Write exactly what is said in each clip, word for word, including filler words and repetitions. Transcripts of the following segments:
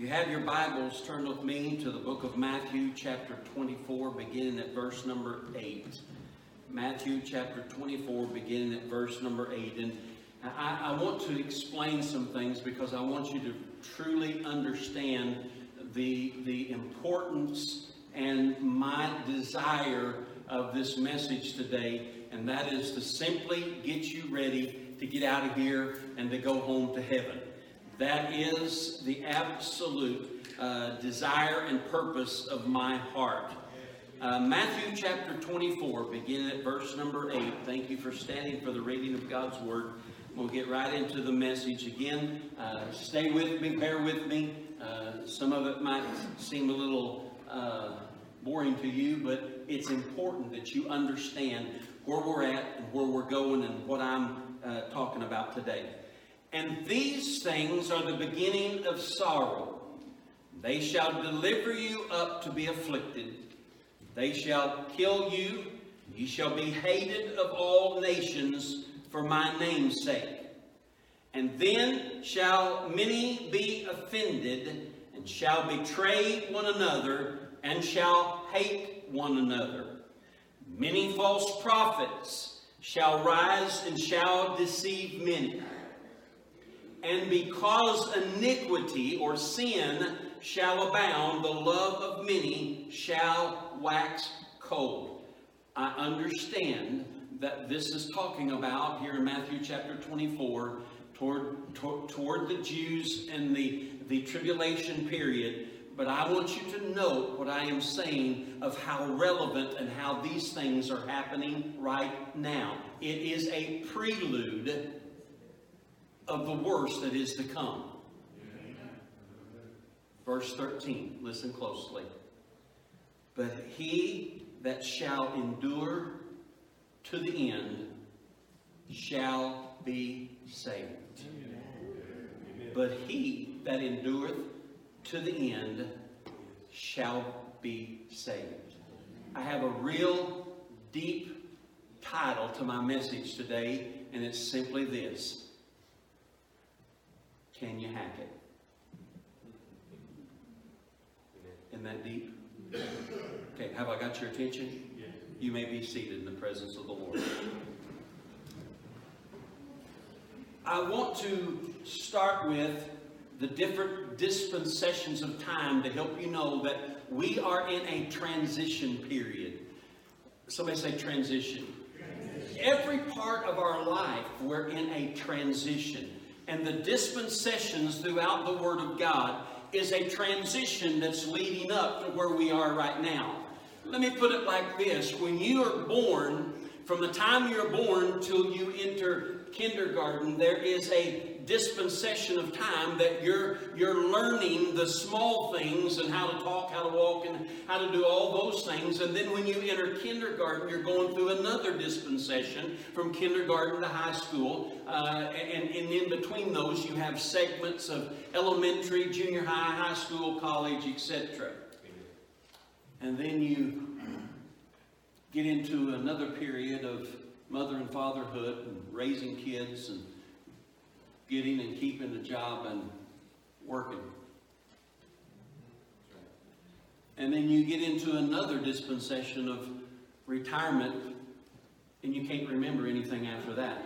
you have your Bibles, turn with me to the book of Matthew, chapter twenty-four, beginning at verse number eight. Matthew, chapter twenty-four, beginning at verse number eight. And I, I want to explain some things because I want you to truly understand the, the importance and my desire of this message today. And that is to simply get you ready to get out of here and to go home to heaven. That is the absolute uh, desire and purpose of my heart. Uh, Matthew chapter twenty-four, beginning at verse number eight. Thank you for standing for the reading of God's Word. We'll get right into the message again. Uh, stay with me, bear with me. Uh, some of it might seem a little uh, boring to you, but it's important that you understand where we're at and where we're going and what I'm uh, talking about today. And these things are the beginning of sorrow. They shall deliver you up to be afflicted. They shall kill you. You shall be hated of all nations for my name's sake. And then shall many be offended, and shall betray one another, and shall hate one another. Many false prophets shall rise and shall deceive many. And because iniquity or sin shall abound, the love of many shall wax cold. I understand that this is talking about here in Matthew chapter twenty-four toward, toward, toward the Jews and the, the tribulation period. But I want you to note what I am saying of how relevant and how these things are happening right now. It is a prelude of the worst that is to come. Verse thirteen, listen closely. But he that shall endure to the end shall be saved. But he that endureth to the end shall be saved. I have a real deep title to my message today, and it's simply this. Can you hack it? Isn't that deep? Okay, have I got your attention? You may be seated in the presence of the Lord. I want to start with the different dispensations of time to help you know that we are in a transition period. Somebody say transition. Transition. Every part of our life, we're in a transition. And the dispensations throughout the Word of God is a transition that's leading up to where we are right now. Let me put it like this. When you are born, from the time you're born till you enter kindergarten, there is a dispensation of time that you're you're learning the small things and how to talk, how to walk, and how to do all those things. And then when you enter kindergarten, you're going through another dispensation from kindergarten to high school. Uh, and, and in between those, you have segments of elementary, junior high, high school, college, et cetera. And then you get into another period of mother and fatherhood and raising kids and getting and keeping a job and working. And then you get into another dispensation of retirement, and you can't remember anything after that.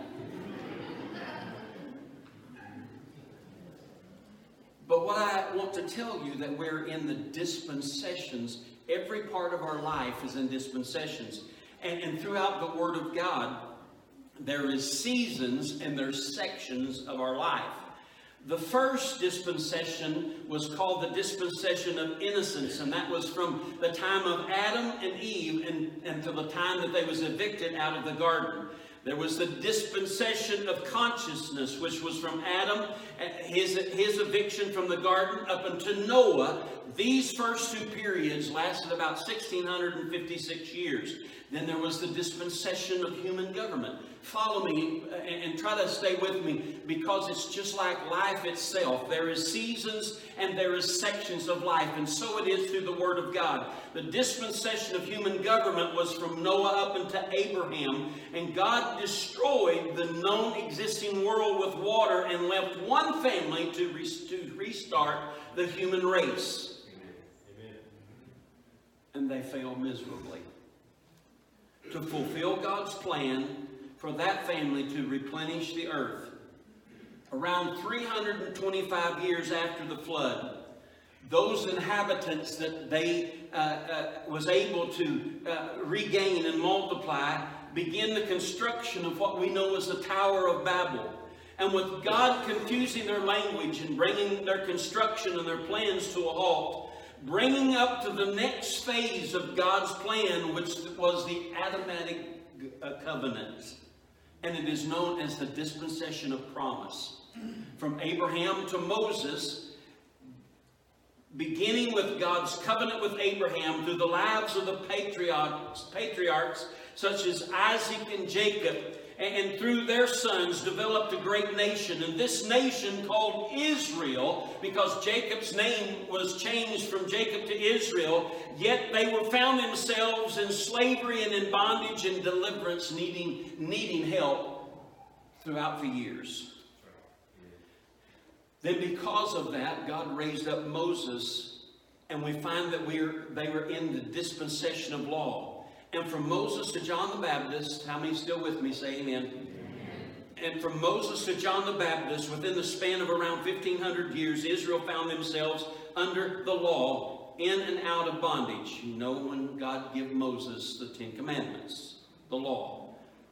But what I want to tell you, that we're in the dispensations. Every part of our life is in dispensations. And, and throughout the Word of God, there is seasons and there's sections of our life. The first dispensation was called the dispensation of innocence, and that was from the time of Adam and Eve and, until the time that they was evicted out of the garden. There was the dispensation of consciousness, which was from Adam, his, his eviction from the garden, up unto Noah. These first two periods lasted about one thousand six hundred fifty-six years. Then there was the dispensation of human government. Follow me and, and try to stay with me, because it's just like life itself. There is seasons and there is sections of life, and so it is through the Word of God. The dispensation of human government was from Noah up unto Abraham, and God God destroyed the known existing world with water and left one family to, re to restart the human race. Amen. And they failed miserably. To fulfill God's plan for that family to replenish the earth. Around three hundred twenty-five years after the flood, those inhabitants that they uh, uh, was able to uh, regain and multiply begin the construction of what we know as the Tower of Babel. And with God confusing their language and bringing their construction and their plans to a halt, bringing up to the next phase of God's plan, which was the Adamic uh, covenant. And it is known as the dispensation of promise. From Abraham to Moses, beginning with God's covenant with Abraham through the lives of the patriarchs, patriarchs such as Isaac and Jacob, and through their sons developed a great nation. And this nation called Israel, because Jacob's name was changed from Jacob to Israel, yet they were found themselves in slavery and in bondage and deliverance, needing, needing help throughout the years. Then because of that, God raised up Moses, and we find that we're, they were in the dispensation of law. And from Moses to John the Baptist, how many still with me? Say amen. Amen. And from Moses to John the Baptist, within the span of around fifteen hundred years, Israel found themselves under the law, in and out of bondage. You know when God gave Moses the Ten Commandments, the law.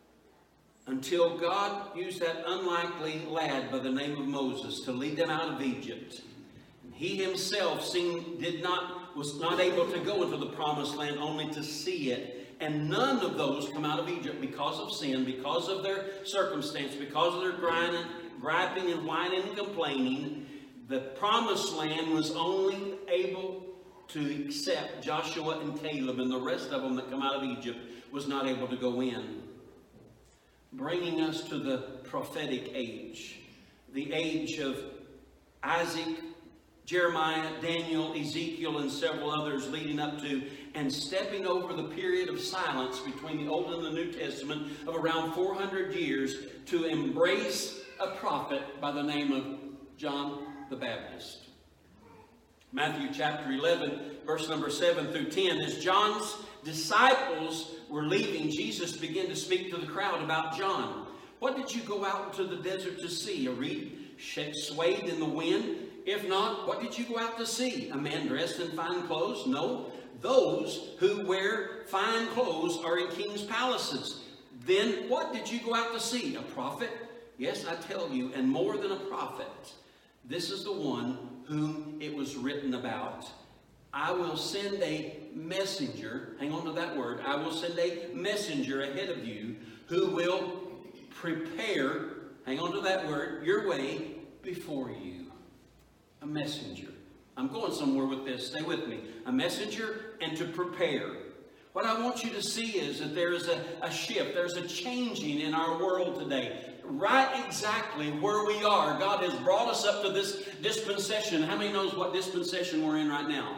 Until God used that unlikely lad by the name of Moses to lead them out of Egypt. He himself seemed, did not, was not able to go into the promised land, only to see it. And none of those come out of Egypt because of sin, because of their circumstance, because of their grinding, griping and whining and complaining. The promised land was only able to accept Joshua and Caleb, and the rest of them that come out of Egypt was not able to go in. Bringing us to the prophetic age, the age of Isaac, Jeremiah, Daniel, Ezekiel, and several others leading up to and stepping over the period of silence between the Old and the New Testament of around four hundred years to embrace a prophet by the name of John the Baptist. Matthew chapter eleven, verse number seven through ten. As John's disciples were leaving, Jesus began to speak to the crowd about John. What did you go out into the desert to see? A reed swayed in the wind? If not, what did you go out to see? A man dressed in fine clothes? No. Those who wear fine clothes are in king's palaces. Then what did you go out to see? A prophet? Yes, I tell you, and more than a prophet. This is the one whom it was written about. I will send a messenger, hang on to that word, I will send a messenger ahead of you who will prepare, hang on to that word, your way before you. A messenger. I'm going somewhere with this. Stay with me. A messenger and to prepare. What I want you to see is that there is a, a shift. There's a changing in our world today. Right exactly where we are. God has brought us up to this dispensation. How many knows what dispensation we're in right now?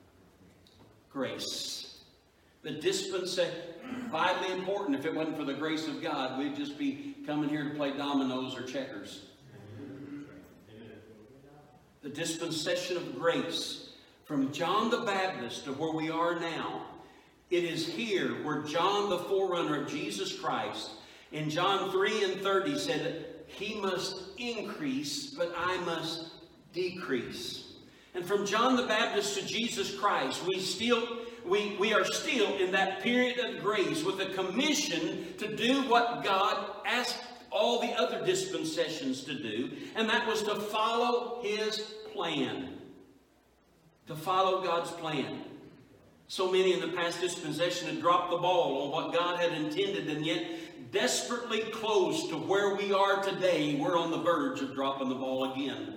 Grace. The dispensation, vitally important. If it wasn't for the grace of God, we'd just be coming here to play dominoes or checkers. The dispensation of grace, from John the Baptist to where we are now. It is here where John, the forerunner of Jesus Christ, in John three and thirty said, he must increase, but I must decrease. And from John the Baptist to Jesus Christ, we still we, we are still in that period of grace with a commission to do what God asked all the other dispensations to do, and that was to follow his plan. To follow God's plan. So many in the past dispensation had dropped the ball on what God had intended, and yet desperately close to where we are today, we're on the verge of dropping the ball again.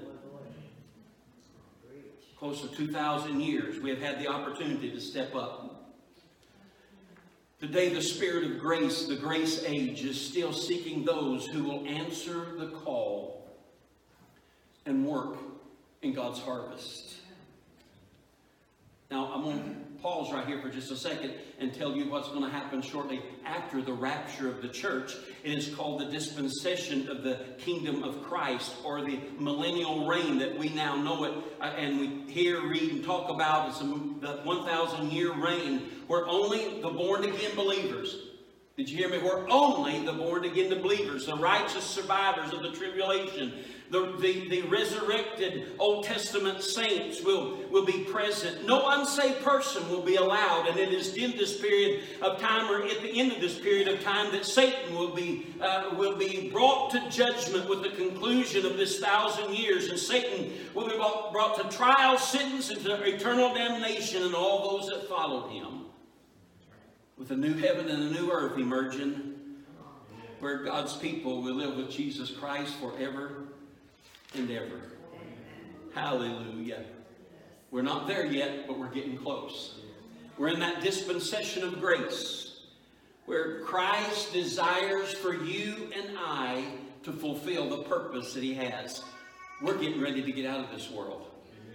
Close to two thousand years, we have had the opportunity to step up. Today, the Spirit of grace, the grace age, is still seeking those who will answer the call and work in God's harvest. Now, I'm going to pause right here for just a second and tell you what's going to happen shortly after the rapture of the church. It is called the dispensation of the kingdom of Christ, or the millennial reign that we now know it, uh, and we hear, read, and talk about. It's a, the one thousand year reign where only the born-again believers, did you hear me? Where only the born-again believers, the righteous survivors of the tribulation, The, the, the resurrected Old Testament saints will, will be present. No unsaved person will be allowed. And it is in this period of time, or at the end of this period of time, that Satan will be, uh, will be brought to judgment with the conclusion of this thousand years. And Satan will be brought, brought to trial, sentence, and to eternal damnation, and all those that followed him. With a new heaven and a new earth emerging, where God's people will live with Jesus Christ forever and ever. Hallelujah. We're not there yet, but we're getting close. We're in that dispensation of grace where Christ desires for you and I to fulfill the purpose that he has. We're getting ready to get out of this world.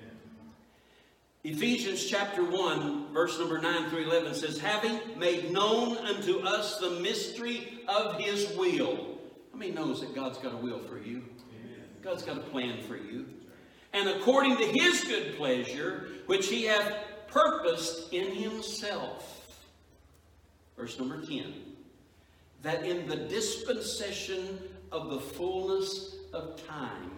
Ephesians chapter one, verse number nine through eleven says, having made known unto us the mystery of his will. How many knows that God's got a will for you? God's got a plan for you. And according to his good pleasure, which he hath purposed in himself. Verse number ten. That in the dispensation of the fullness of time.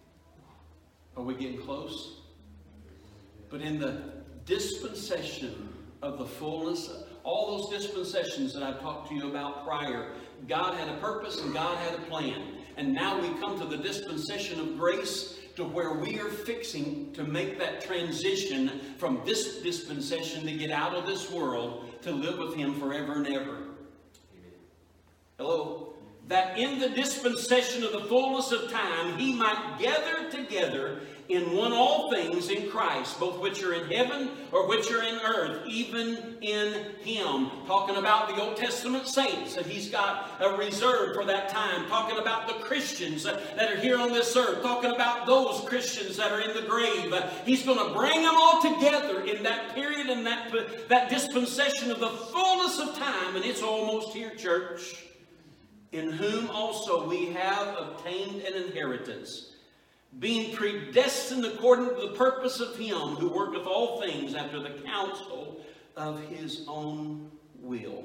Are we getting close? But in the dispensation of the fullness, all those dispensations that I've talked to you about prior, God had a purpose and God had a plan. And now we come to the dispensation of grace, to where we are fixing to make that transition from this dispensation to get out of this world to live with him forever and ever. Amen. Hello? That in the dispensation of the fullness of time, he might gather together in one all things in Christ, both which are in heaven or which are in earth, even in him. Talking about the Old Testament saints that he's got a reserve for that time. Talking about the Christians that are here on this earth. Talking about those Christians that are in the grave. He's going to bring them all together in that period and that, that dispensation of the fullness of time. And it's almost here, church. In whom also we have obtained an inheritance, being predestined according to the purpose of him who worketh all things after the counsel of his own will.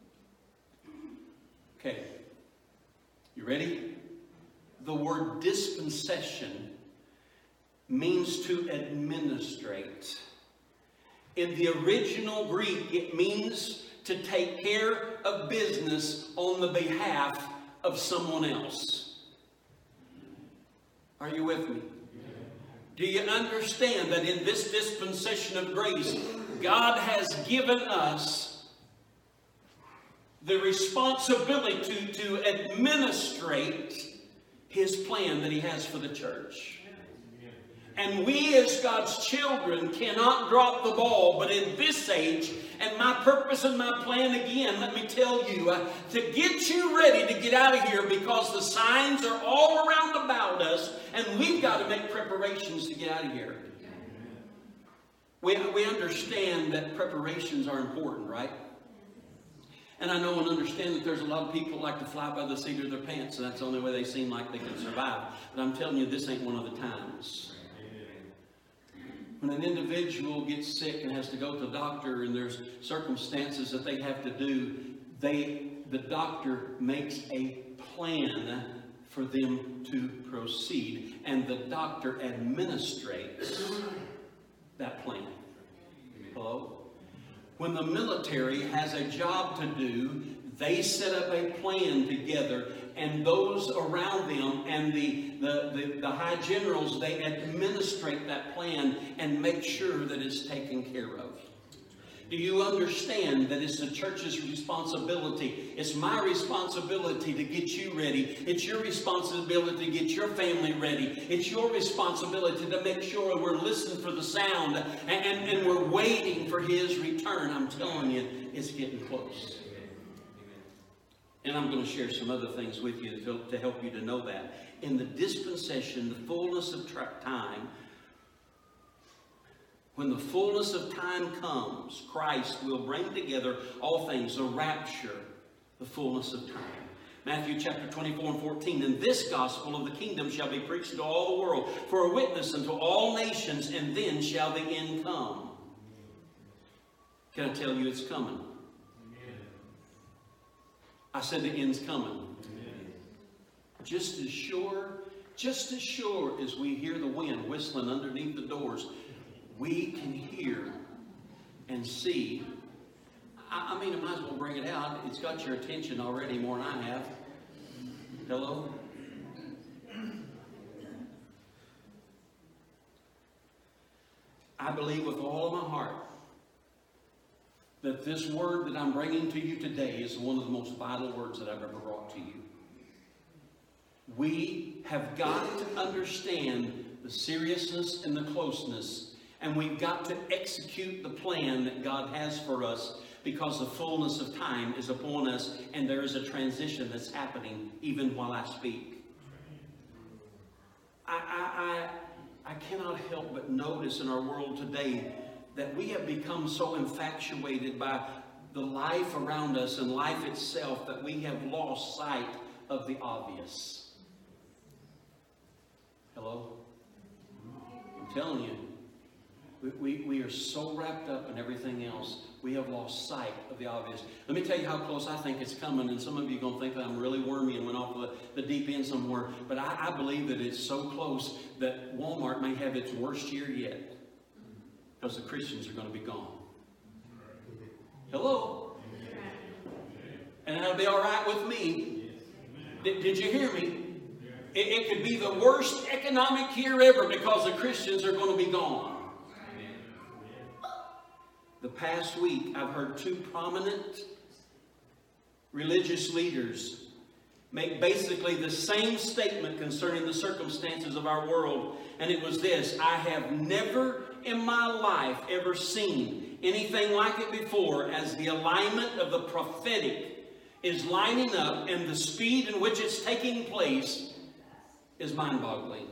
Okay. You ready? The word dispensation means to administrate. In the original Greek, it means to take care of business on the behalf of someone else. Are you with me? Do you understand that in this dispensation of grace, God has given us the responsibility to, to administrate his plan that he has for the church? And we as God's children cannot drop the ball, but in this age, and my purpose and my plan again, let me tell you, uh, to get you ready to get out of here, because the signs are all around about us, and we've got to make preparations to get out of here. We, we understand that preparations are important, right? And I know and understand that there's a lot of people like to fly by the seat of their pants, and that's the only way they seem like they can survive. But I'm telling you, this ain't one of the times. When an individual gets sick and has to go to the doctor, and there's circumstances that they have to do, they, the doctor makes a plan for them to proceed, and the doctor administrates that plan. Hello? When the military has a job to do, they set up a plan together, and those around them and the, the, the, the high generals, they administrate that plan and make sure that it's taken care of. Do you understand that it's the church's responsibility? It's my responsibility to get you ready. It's your responsibility to get your family ready. It's your responsibility to make sure we're listening for the sound and, and, and we're waiting for his return. I'm telling you, it's getting close. And I'm going to share some other things with you to, to help you to know that. In the dispensation, the fullness of time, When the fullness of time comes, Christ will bring together all things, the rapture, the fullness of time. Matthew chapter twenty-four and fourteen, and this gospel of the kingdom shall be preached to all the world for a witness unto all nations, and then shall the end come. Can I tell you it's coming? I said the end's coming. Just as sure, just as sure as we hear the wind whistling underneath the doors, we can hear and see. I, I mean, I might as well bring it out. It's got your attention already more than I have. Hello? I believe with all of my heart that this word that I'm bringing to you today is one of the most vital words that I've ever brought to you. We have got to understand the seriousness and the closeness, and we've got to execute the plan that God has for us, because the fullness of time is upon us, and there is a transition that's happening even while I speak. I, I, I, I cannot help but notice in our world today that we have become so infatuated by the life around us and life itself that we have lost sight of the obvious. Hello? I'm telling you, we, we, we are so wrapped up in everything else, we have lost sight of the obvious. Let me tell you how close I think it's coming, and some of you are going to think that I'm really wormy and went off the, the deep end somewhere, but I, I believe that it's so close that Walmart may have its worst year yet, because the Christians are going to be gone. Hello? And that'll be all right with me. Did, did you hear me? It, it could be the worst economic year ever because the Christians are going to be gone. The past week, I've heard two prominent religious leaders make basically the same statement concerning the circumstances of our world. And it was this: I have never in my life ever seen anything like it before, as the alignment of the prophetic is lining up, and the speed in which it's taking place is mind-boggling.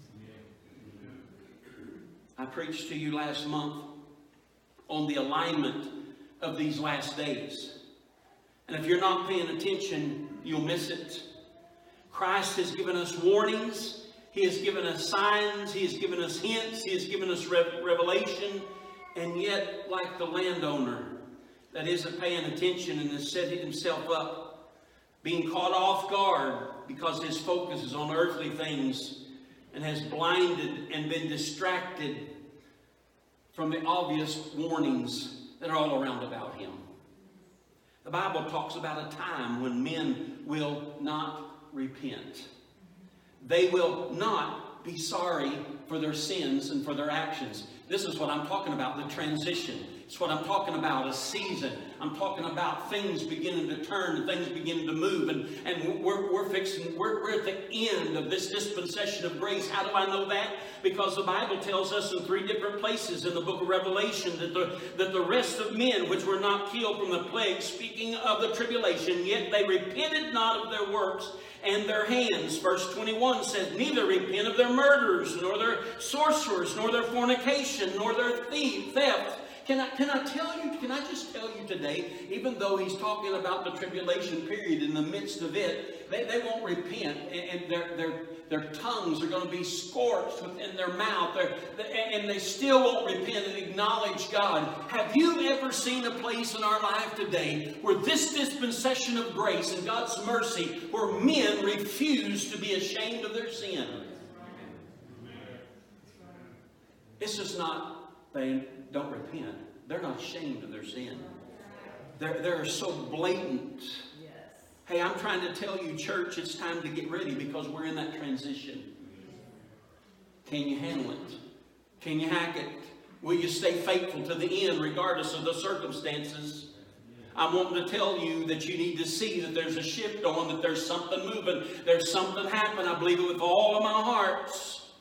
I preached to you last month on the alignment of these last days. And if you're not paying attention, you'll miss it. Christ has given us warnings. He has given us signs. He has given us hints. He has given us re- revelation. And yet, like the landowner that isn't paying attention and has set himself up, being caught off guard because his focus is on earthly things, and has blinded and been distracted from the obvious warnings that are all around about him. The Bible talks about a time when men will not repent. They will not be sorry for their sins and for their actions. This is what I'm talking about, the transition. It's what I'm talking about, a season. I'm talking about things beginning to turn and things beginning to move. And, and we're, we're fixing, we're, we're at the end of this dispensation of grace. How do I know that? Because the Bible tells us in three different places in the book of Revelation that the, that the rest of men which were not killed from the plague, speaking of the tribulation, yet they repented not of their works and their hands. Verse twenty-one says, neither repent of their murders, nor their sorcerers, nor their fornication, nor their thief, theft. Can I, can I tell you, can I just tell you today, even though he's talking about the tribulation period, in the midst of it, they, they won't repent, and, and their, their, their tongues are going to be scorched within their mouth, they're, and they still won't repent and acknowledge God. Have you ever seen a place in our life today where this dispensation of grace and God's mercy, where men refuse to be ashamed of their sin? It's just not, they don't repent. They're not ashamed of their sin. They're, they're so blatant. Yes. Hey, I'm trying to tell you, church, it's time to get ready because we're in that transition. Can you handle it? Can you hack it? Will you stay faithful to the end regardless of the circumstances? I'm wanting to tell you that you need to see that there's a shift on, that there's something moving, there's something happening. I believe it with all of my heart.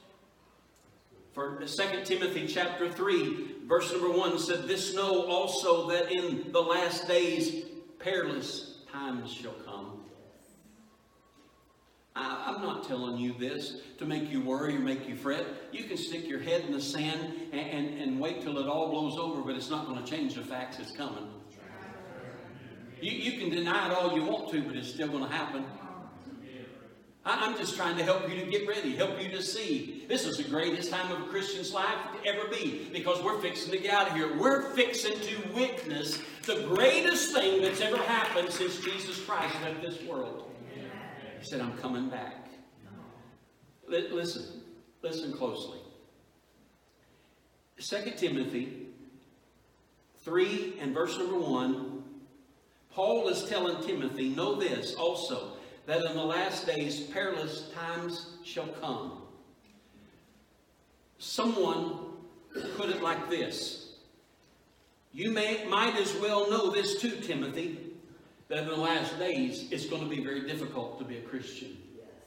For Second Timothy chapter three, verse number one said, this know also that in the last days perilous times shall come. I, I'm not telling you this to make you worry or make you fret. You can stick your head in the sand and, and, and wait till it all blows over, but it's not going to change the facts it's coming. You, you can deny it all you want to, but it's still going to happen. I, I'm just trying to help you to get ready, help you to see. This is the greatest time of a Christian's life to ever be, because we're fixing to get out of here. We're fixing to witness the greatest thing that's ever happened since Jesus Christ left this world. He said, I'm coming back. L- listen, listen closely. Second Timothy three and verse number one. Paul is telling Timothy, know this also, that in the last days perilous times shall come. Someone put it like this. You may, might as well know this too, Timothy, that in the last days it's going to be very difficult to be a Christian.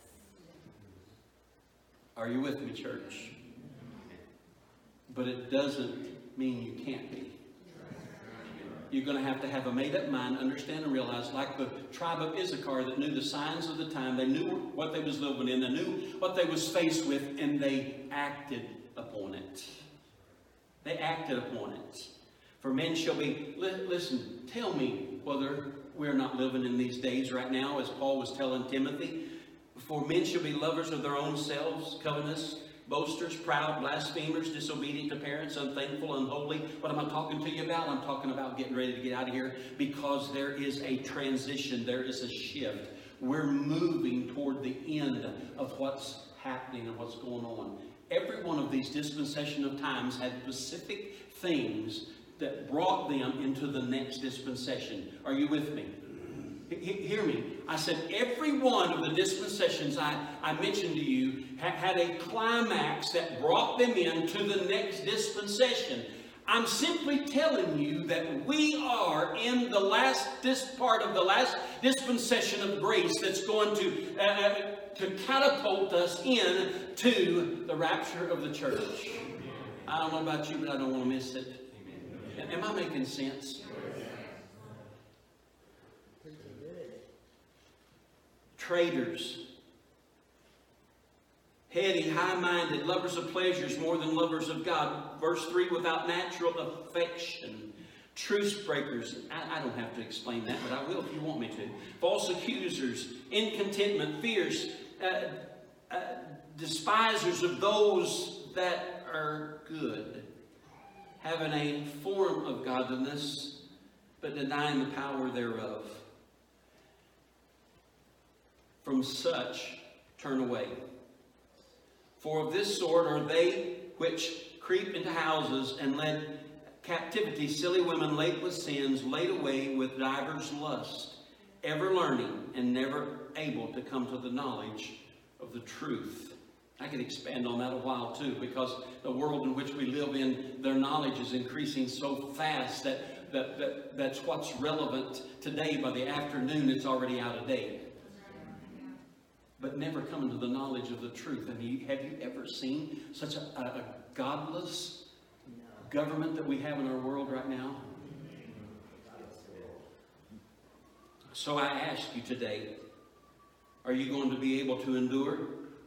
Are you with me, church? But it doesn't mean you can't be. You're going to have to have a made-up mind, understand and realize, like the tribe of Issachar that knew the signs of the time. They knew what they was living in. They knew what they was faced with, and they acted upon it. They acted upon it. For men shall be, li- listen, tell me whether we're not living in these days right now, as Paul was telling Timothy. For men shall be lovers of their own selves, covetous, boasters, proud, blasphemers, disobedient to parents, unthankful, unholy. What am I talking to you about? I'm talking about getting ready to get out of here, because there is a transition. There is a shift. We're moving toward the end of what's happening and what's going on. Every one of these dispensation of times had specific things that brought them into the next dispensation. Are you with me? Hear me. I said every one of the dispensations I, I mentioned to you ha- had a climax that brought them into the next dispensation. I'm simply telling you that we are in the last this part of the last dispensation of grace that's going to uh, to catapult us into the rapture of the church. I don't know about you, but I don't want to miss it. Am I making sense? Traitors, heady, high-minded, lovers of pleasures more than lovers of God. Verse three, without natural affection. Truce breakers. I, I don't have to explain that, but I will if you want me to. False accusers, incontentment, fierce, uh, uh, despisers of those that are good. Having a form of godliness, but denying the power thereof. From such turn away. For of this sort are they which creep into houses and led captivity silly women late with sins, laid away with divers lusts, ever learning and never able to come to the knowledge of the truth. I could expand on that a while too, because the world in which we live in, their knowledge is increasing so fast that, that, that that's what's relevant today. By the afternoon, it's already out of date. But never coming to the knowledge of the truth. I mean, have you ever seen such a, a, a godless government that we have in our world right now? So I ask you today, are you going to be able to endure?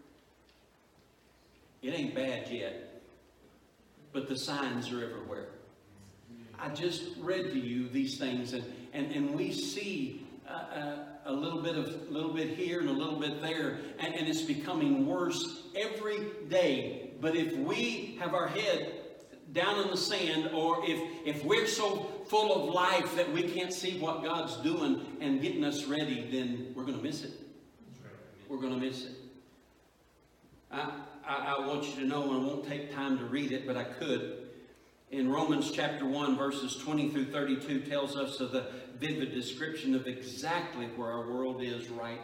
It ain't bad yet, but the signs are everywhere. I just read to you these things, and, and, and we see uh, uh, a little bit of a little bit here and a little bit there, and, and it's becoming worse every day. But if we have our head down in the sand, or if if we're so full of life that we can't see what God's doing and getting us ready, then we're going to miss it. We're going to miss it. I, I, I want you to know, and I won't take time to read it, but I could. In Romans chapter one, verses twenty through thirty-two tells us of the vivid description of exactly where our world is right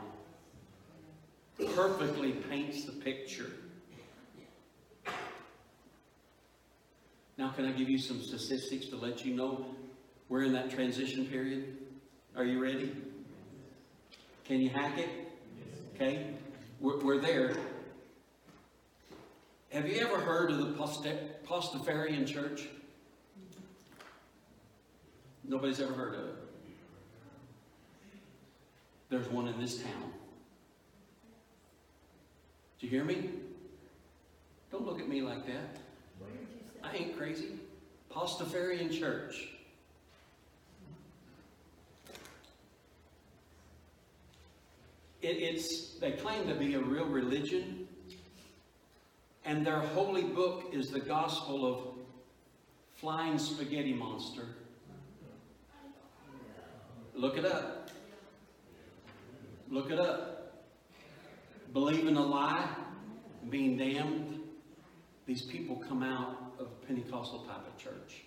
now. Perfectly paints the picture. Now, can I give you some statistics to let you know we're in that transition period? Are you ready? Can you hack it? Okay? We're, we're there. Have you ever heard of the Pastafarian church? Nobody's ever heard of it. There's one in this town. Do you hear me? Don't look at me like that. I ain't crazy. Pastafarian Church. It, it's, they claim to be a real religion, and their holy book is the gospel of flying spaghetti monster. Look it up. Look it up. Believing a lie, being damned. These people come out of a Pentecostal type of church.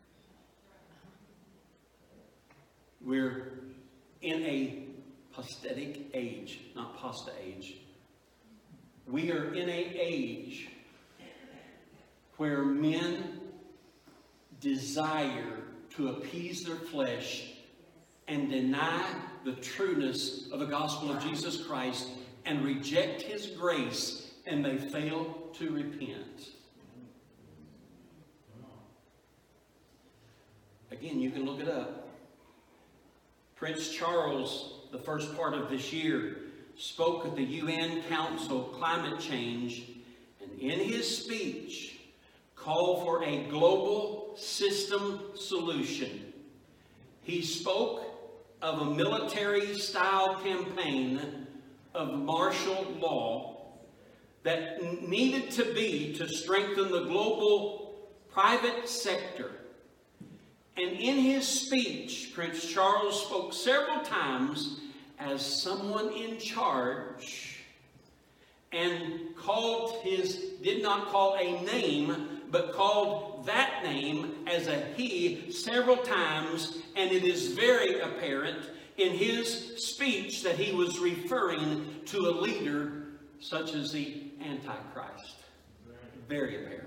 We're in a pathetic age, not pasta age. We are in a age where men desire to appease their flesh and deny the trueness of the gospel of Jesus Christ and reject His grace, and they fail to repent. Again, you can look it up. Prince Charles, the first part of this year, spoke at the U N Council of Climate Change, and in his speech called for a global system solution. He spoke of a military-style campaign of martial law that needed to be to strengthen the global private sector. And in his speech, Prince Charles spoke several times as someone in charge, and called his, did not call a name, but called that name as a he several times, and it is very apparent in his speech that he was referring to a leader such as the Antichrist. Very apparent.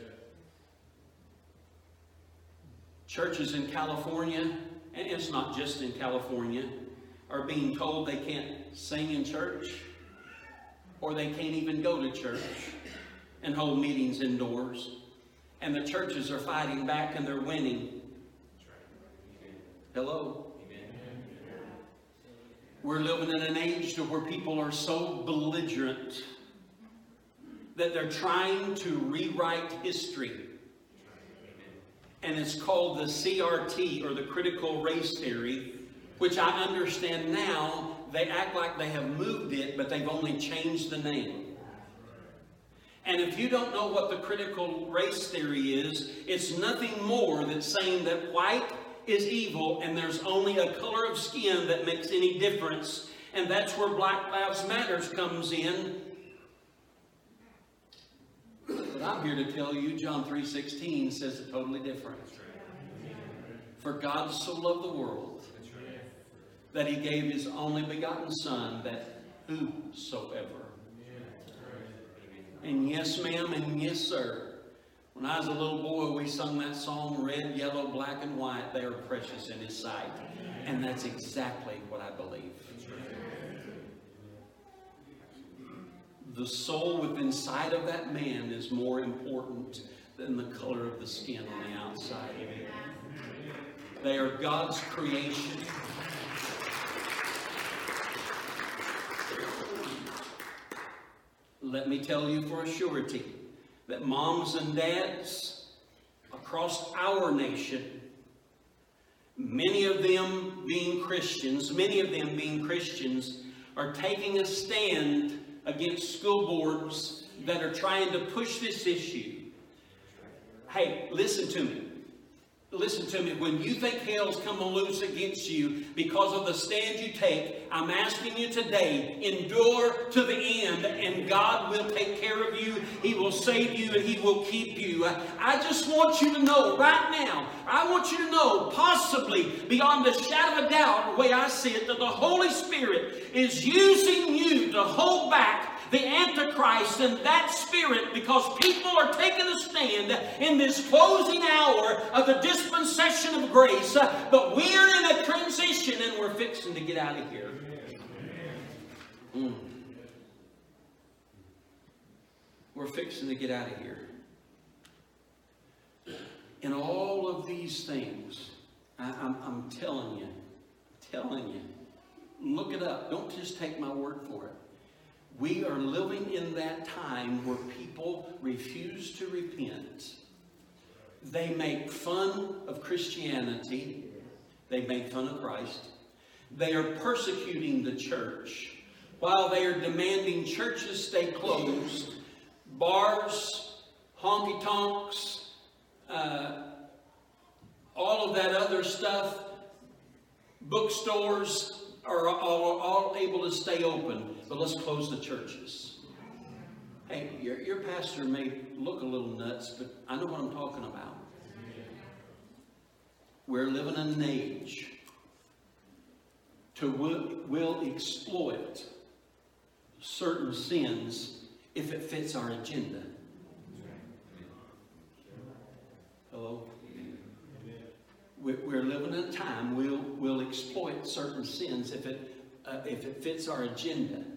Churches in California, and it's not just in California, are being told they can't sing in church, or they can't even go to church and hold meetings indoors. And the churches are fighting back, and they're winning. Hello? We're living in an age to where people are so belligerent that they're trying to rewrite history. And it's called the C R T, or the critical race theory, which I understand now. They act like they have moved it, but they've only changed the name. And if you don't know what the critical race theory is, it's nothing more than saying that white is evil and there's only a color of skin that makes any difference. And that's where Black Lives Matter comes in. But I'm here to tell you, John three sixteen says it totally different. For God so loved the world that He gave His only begotten Son, that whosoever. And yes, ma'am, and yes, sir. When I was a little boy, we sung that song, red, yellow, black, and white. They are precious in His sight. And that's exactly what I believe. The soul within inside of that man is more important than the color of the skin on the outside. They are God's creation. Let me tell you for a surety that moms and dads across our nation, many of them being Christians, many of them being Christians, are taking a stand against school boards that are trying to push this issue. Hey, listen to me. Listen to me. When you think hell's coming loose against you because of the stand you take, I'm asking you today, endure to the end, and God will take care of you. He will save you, and He will keep you. I just want you to know right now, I want you to know, possibly beyond a shadow of a doubt, the way I see it, that the Holy Spirit is using you to hold back the Antichrist and that spirit, because people are taking a stand in this closing hour of the dispensation of grace. But we're in a transition, and we're fixing to get out of here. Mm. We're fixing to get out of here. In all of these things, I, I'm, I'm telling you, telling you, look it up. Don't just take my word for it. We are living in that time where people refuse to repent. They make fun of Christianity. They make fun of Christ. They are persecuting the church while they are demanding churches stay closed. Bars, honky-tonks, uh, all of that other stuff, bookstores are all, all able to stay open, but let's close the churches. Hey, your, your pastor may look a little nuts, but I know what I'm talking about. We're living in an age to will, will exploit certain sins if it fits our agenda. Hello? We're living in a time we'll, we'll exploit certain sins if it, uh, if it fits our agenda.